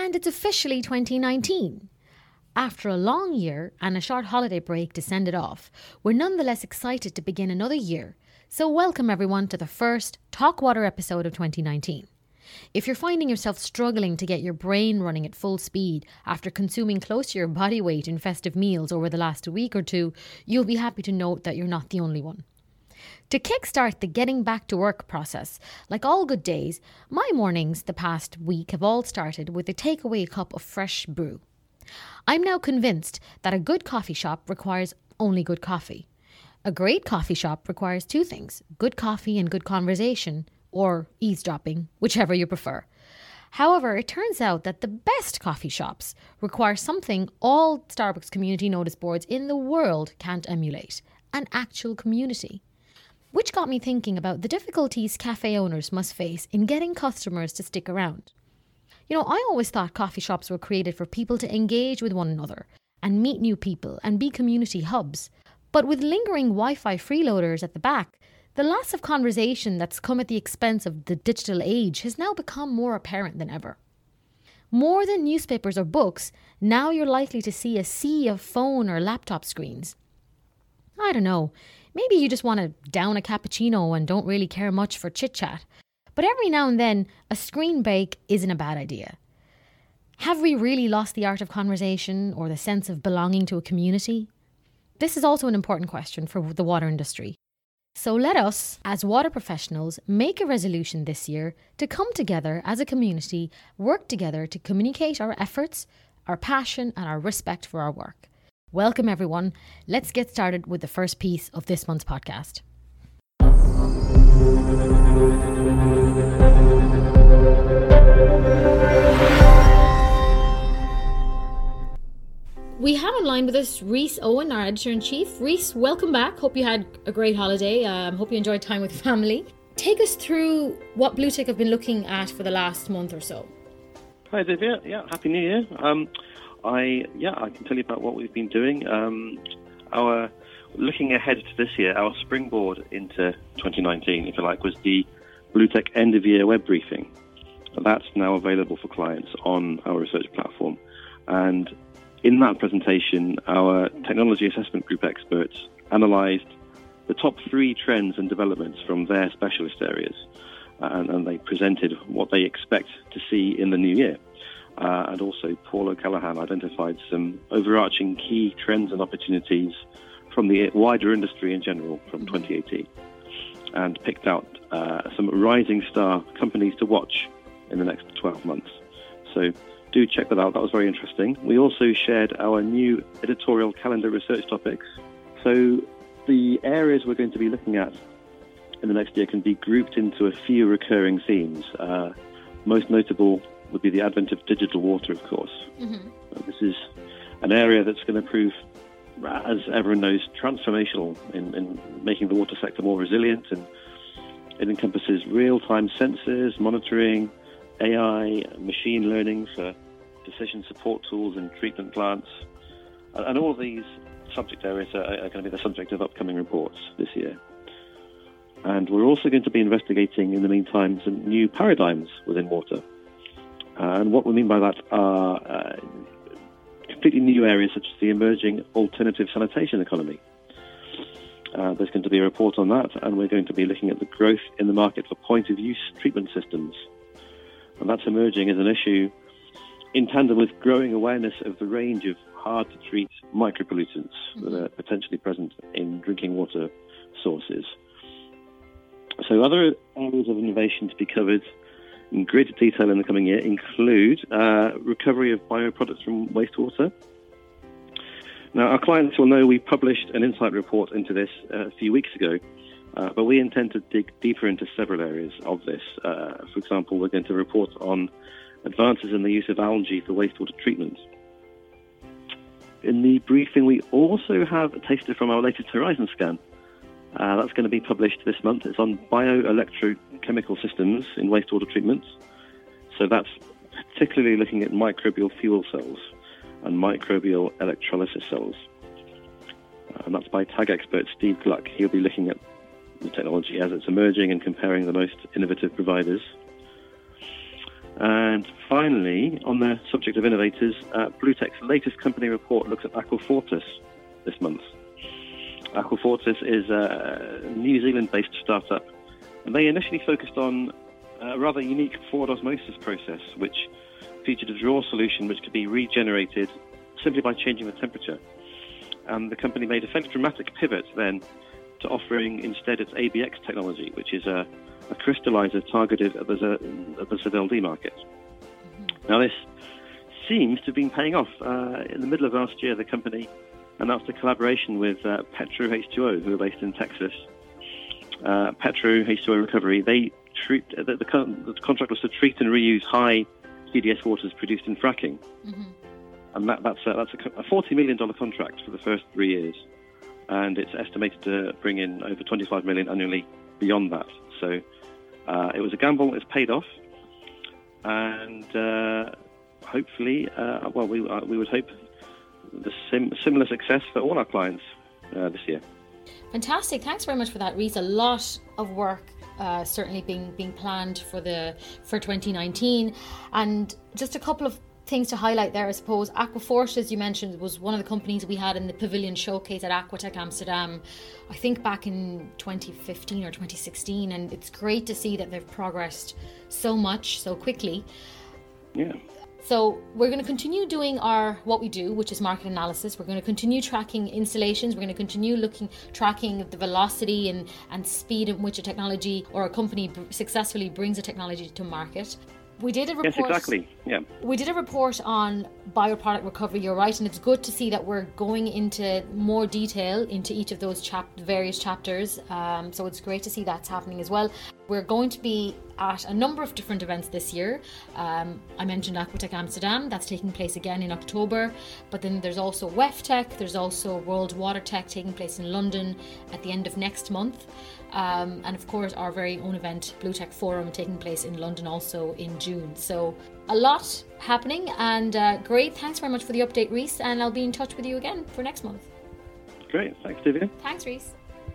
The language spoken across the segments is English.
And it's officially 2019. After a long year and a short holiday break to send it off, we're nonetheless excited to begin another year. So welcome everyone to the first Talk Water episode of 2019. If you're finding yourself struggling to get your brain running at full speed after consuming close to your body weight in festive meals over the last week or two, you'll be happy to note that you're not the only one. To kickstart the getting back to work process, like all good days, my mornings the past week have all started with a takeaway cup of fresh brew. I'm now convinced that a good coffee shop requires only good coffee. A great coffee shop requires two things: good coffee and good conversation, or eavesdropping, whichever you prefer. However, it turns out that the best coffee shops require something all Starbucks community notice boards in the world can't emulate: an actual community. Which got me thinking about the difficulties cafe owners must face in getting customers to stick around. You know, I always thought coffee shops were created for people to engage with one another and meet new people and be community hubs. But with lingering Wi-Fi freeloaders at the back, the loss of conversation that's come at the expense of the digital age has now become more apparent than ever. More than newspapers or books, now you're likely to see a sea of phone or laptop screens. I don't know, maybe you just want to down a cappuccino and don't really care much for chit-chat. But every now and then, a screen break isn't a bad idea. Have we really lost the art of conversation or the sense of belonging to a community? This is also an important question for the water industry. So let us, as water professionals, make a resolution this year to come together as a community, work together to communicate our efforts, our passion, and our respect for our work. Welcome everyone. Let's get started with the first piece of this month's podcast. We have online with us Rhys Owen, our editor-in-chief. Rhys, welcome back. Hope you had a great holiday. Hope you enjoyed time with family. Take us through what BlueTech have been looking at for the last month or so. Hi, Divya. Yeah, Happy New Year. I can tell you about what we've been doing. Looking ahead to this year, our springboard into 2019, if you like, was the BlueTech end-of-year web briefing. That's now available for clients on our research platform. And in that presentation, our technology assessment group experts analysed the top 3 trends and developments from their specialist areas. And they presented what they expect to see in the new year. And also, Paul O'Callaghan identified some overarching key trends and opportunities from the wider industry in general from 2018, and picked out some rising star companies to watch in the next 12 months. So do check that out. That was very interesting. We also shared our new editorial calendar research topics. So the areas we're going to be looking at in the next year can be grouped into a few recurring themes. Most notable would be the advent of digital water, of course. Mm-hmm. This is an area that's going to prove, as everyone knows, transformational in making the water sector more resilient, and it encompasses real-time sensors, monitoring, AI, machine learning for decision support tools and treatment plants. And all of these subject areas are going to be the subject of upcoming reports this year. And we're also going to be investigating, in the meantime, some new paradigms within water. And what we mean by that are completely new areas such as the emerging alternative sanitation economy. There's going to be a report on that, and we're going to be looking at the growth in the market for point-of-use treatment systems. And that's emerging as an issue in tandem with growing awareness of the range of hard-to-treat micropollutants that are potentially present in drinking water sources. So other areas of innovation to be covered in greater detail in the coming year include recovery of bioproducts from wastewater. Now, our clients will know we published an insight report into this a few weeks ago, but we intend to dig deeper into several areas of this. For example, we're going to report on advances in the use of algae for wastewater treatment. In the briefing, we also have a taster from our latest Horizon scan. That's going to be published this month. It's on bioelectrochemical systems in wastewater treatment. So that's particularly looking at microbial fuel cells and microbial electrolysis cells. And that's by TAG expert Steve Gluck. He'll be looking at the technology as it's emerging and comparing the most innovative providers. And finally, on the subject of innovators, Bluetech's latest company report looks at Aquafortis this month. Aquafortis is a New Zealand-based startup, and they initially focused on a rather unique forward osmosis process, which featured a draw solution which could be regenerated simply by changing the temperature. And the company made a fairly dramatic pivot then to offering instead its ABX technology, which is a crystallizer targeted at the ZLD market. Now, this seems to have been paying off. In the middle of last year, the company announced a collaboration with Petro H2O, who are based in Texas. Petro H2O Recovery, the contract was to treat and reuse high TDS waters produced in fracking. And that's a $40 million contract for the first 3 years. And it's estimated to bring in over $25 million annually beyond that. So it was a gamble. It's paid off. And hopefully, we would hope the similar success for all our clients this year. Fantastic. Thanks very much for that, Rhys. A lot of work certainly being planned for 2019. And just a couple of things to highlight there, I suppose. Aquafortis, as you mentioned, was one of the companies we had in the Pavilion Showcase at Aquatech Amsterdam, I think back in 2015 or 2016, and it's great to see that they've progressed so much so quickly. Yeah. So we're going to continue doing what we do, which is market analysis. We're going to continue tracking installations. We're going to continue tracking the velocity and speed at which a technology or a company successfully brings a technology to market. We did a report. Yes, exactly. Yeah. We did a report on bioproduct recovery. You're right, and it's good to see that we're going into more detail into each of those various chapters. So it's great to see that's happening as well. We're going to be at a number of different events this year. I mentioned Aquatech Amsterdam, that's taking place again in October. But then there's also WEFTech, there's also World Water Tech taking place in London at the end of next month. And of course our very own event, Bluetech Forum, taking place in London also in June. So a lot happening, and great. Thanks very much for the update, Rhys, and I'll be in touch with you again for next month. Great. Thanks, Divya. Thanks, Rhys.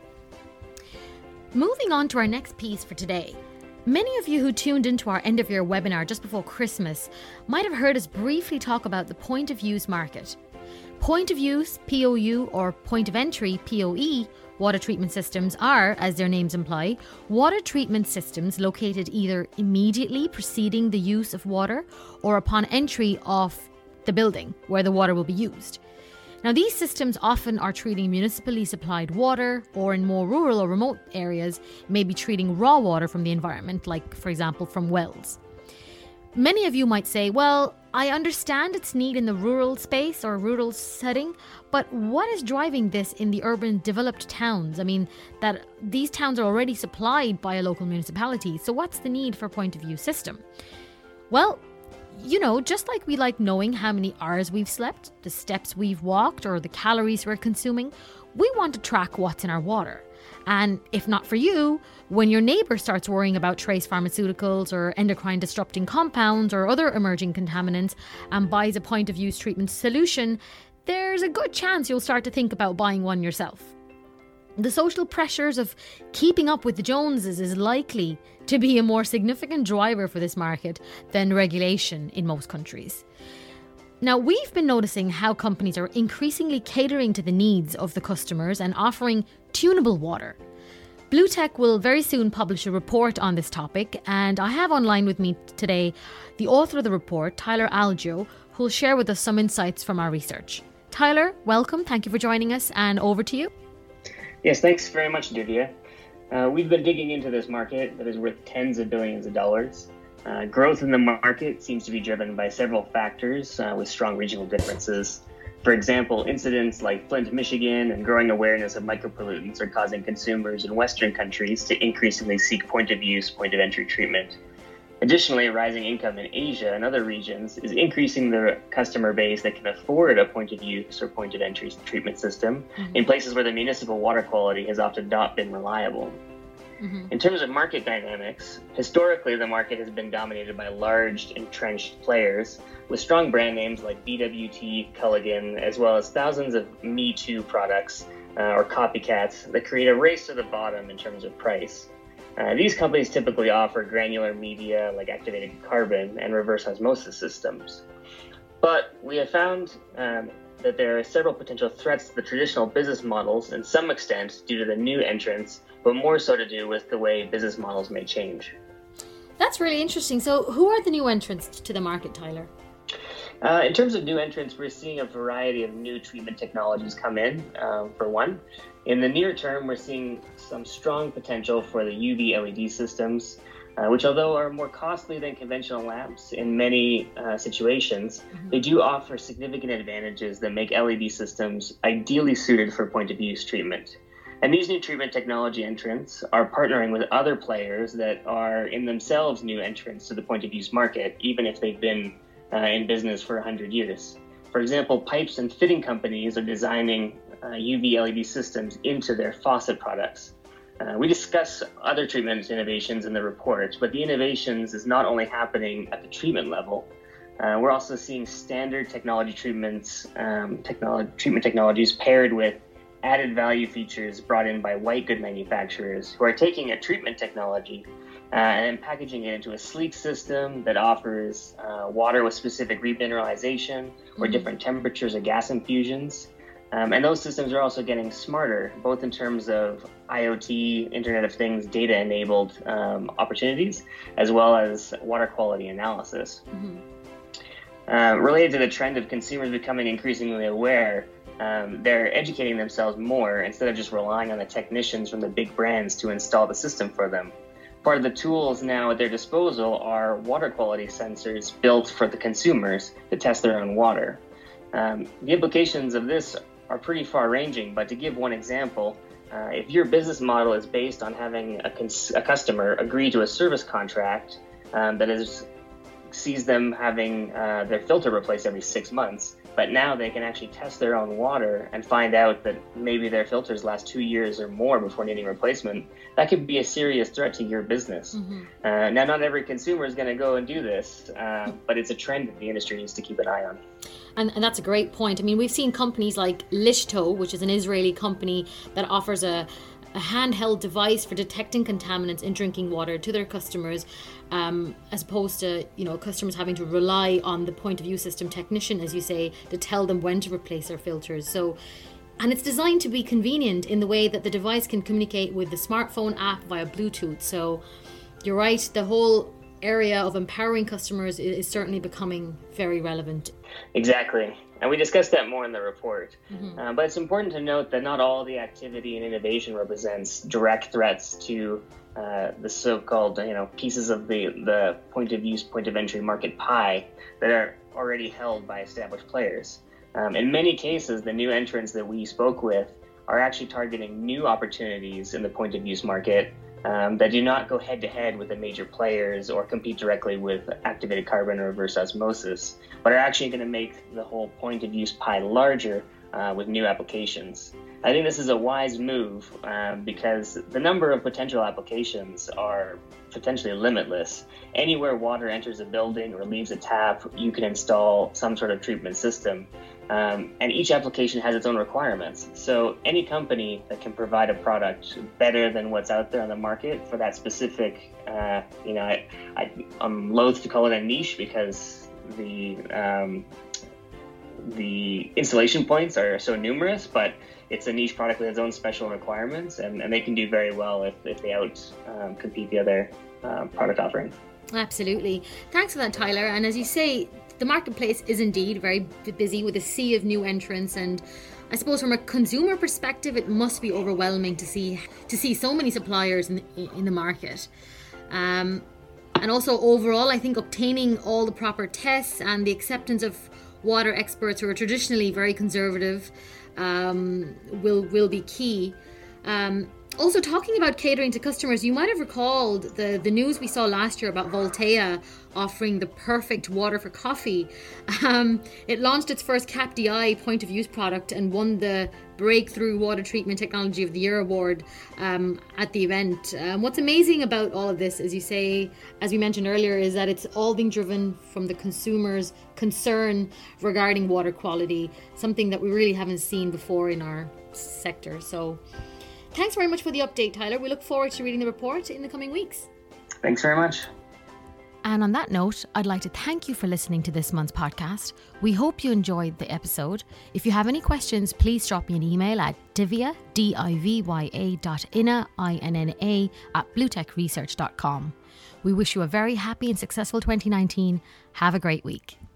Moving on to our next piece for today. Many of you who tuned into our end of year webinar just before Christmas might have heard us briefly talk about the point of use market. Point of use, POU, or point of entry, POE, water treatment systems are, as their names imply, water treatment systems located either immediately preceding the use of water or upon entry of the building where the water will be used. Now, these systems often are treating municipally supplied water, or in more rural or remote areas, may be treating raw water from the environment, like, for example, from wells. Many of you might say, well, I understand its need in the rural space or rural setting, but what is driving this in the urban developed towns? I mean, that these towns are already supplied by a local municipality, so what's the need for a point of view system? Well, you know, just like we like knowing how many hours we've slept, the steps we've walked, or the calories we're consuming, we want to track what's in our water. And if not for you, when your neighbour starts worrying about trace pharmaceuticals or endocrine disrupting compounds or other emerging contaminants and buys a point of use treatment solution, there's a good chance you'll start to think about buying one yourself. The social pressures of keeping up with the Joneses is likely to be a more significant driver for this market than regulation in most countries. Now, we've been noticing how companies are increasingly catering to the needs of the customers and offering tunable water. Bluetech will very soon publish a report on this topic, and I have online with me today the author of the report, Tyler Algeo, who will share with us some insights from our research. Tyler, welcome. Thank you for joining us, and over to you. Yes, thanks very much, Divya. We've been digging into this market that is worth tens of billions of dollars. Growth in the market seems to be driven by several factors with strong regional differences. For example, incidents like Flint, Michigan, and growing awareness of micropollutants are causing consumers in Western countries to increasingly seek point-of-use, point-of-entry treatment. Additionally, rising income in Asia and other regions is increasing the customer base that can afford a point-of-use or point-of-entry treatment system in places where the municipal water quality has often not been reliable. In terms of market dynamics, historically the market has been dominated by large, entrenched players with strong brand names like BWT, Culligan, as well as thousands of Me Too products or copycats that create a race to the bottom in terms of price. These companies typically offer granular media like activated carbon and reverse osmosis systems. But we have found that there are several potential threats to the traditional business models in some extent due to the new entrants, but more so to do with the way business models may change. That's really interesting. So who are the new entrants to the market, Tyler? In terms of new entrants, we're seeing a variety of new treatment technologies come in, for one. In the near term, we're seeing some strong potential for the UV LED systems, which although are more costly than conventional lamps in many situations, they do offer significant advantages that make LED systems ideally suited for point-of-use treatment. And these new treatment technology entrants are partnering with other players that are in themselves new entrants to the point-of-use market, even if they've been in business for 100 years. For example, pipes and fitting companies are designing UV LED systems into their faucet products. We discuss other treatment innovations in the report, but the innovations is not only happening at the treatment level. We're also seeing standard technology treatment technologies paired with added value features brought in by white good manufacturers who are taking a treatment technology and packaging it into a sleek system that offers water with specific remineralization or different temperatures of gas infusions. And those systems are also getting smarter, both in terms of IoT, Internet of Things, data-enabled opportunities, as well as water quality analysis. Related to the trend of consumers becoming increasingly aware, they're educating themselves more instead of just relying on the technicians from the big brands to install the system for them. Part of the tools now at their disposal are water quality sensors built for the consumers to test their own water. The implications of this are pretty far-ranging, but to give one example, if your business model is based on having a customer agree to a service contract that sees them having their filter replaced every 6 months, but now they can actually test their own water and find out that maybe their filters last 2 years or more before needing replacement, that could be a serious threat to your business. Now, not every consumer is going to go and do this, but it's a trend that the industry needs to keep an eye on. And that's a great point. I mean, we've seen companies like Lishto, which is an Israeli company that offers a handheld device for detecting contaminants in drinking water to their customers, as opposed to customers having to rely on the point of view system technician, as you say, to tell them when to replace their filters. So, and it's designed to be convenient in the way that the device can communicate with the smartphone app via Bluetooth. So you're right, the whole area of empowering customers is certainly becoming very relevant. Exactly. And we discussed that more in the report. But it's important to note that not all the activity and innovation represents direct threats to the so-called pieces of the point of use, point of entry market pie that are already held by established players. In many cases, the new entrants that we spoke with are actually targeting new opportunities in the point of use market that do not go head-to-head with the major players or compete directly with activated carbon or reverse osmosis, but are actually going to make the whole point-of-use pie larger with new applications. I think this is a wise move because the number of potential applications are potentially limitless. Anywhere water enters a building or leaves a tap, you can install some sort of treatment system. And each application has its own requirements. So any company that can provide a product better than what's out there on the market for that specific, I'm loath to call it a niche because the installation points are so numerous, but it's a niche product with its own special requirements, and they can do very well if they compete the other product offerings. Absolutely. Thanks for that, Tyler. And as you say, the marketplace is indeed very busy with a sea of new entrants, and I suppose from a consumer perspective, it must be overwhelming to see so many suppliers in the market. And also overall, I think obtaining all the proper tests and the acceptance of water experts who are traditionally very conservative will be key. Also, talking about catering to customers, you might have recalled the news we saw last year about Voltea offering the perfect water for coffee. It launched its first CAPDI point-of-use product and won the Breakthrough Water Treatment Technology of the Year award at the event. What's amazing about all of this, as you say, as we mentioned earlier, is that it's all being driven from the consumer's concern regarding water quality, something that we really haven't seen before in our sector. So Thanks very much for the update, Tyler. We look forward to reading the report in the coming weeks. Thanks very much. And on that note, I'd like to thank you for listening to this month's podcast. We hope you enjoyed the episode. If you have any questions, please drop me an email at divya, divya.inna, INNA, @bluetechresearch.com. We wish you a very happy and successful 2019. Have a great week.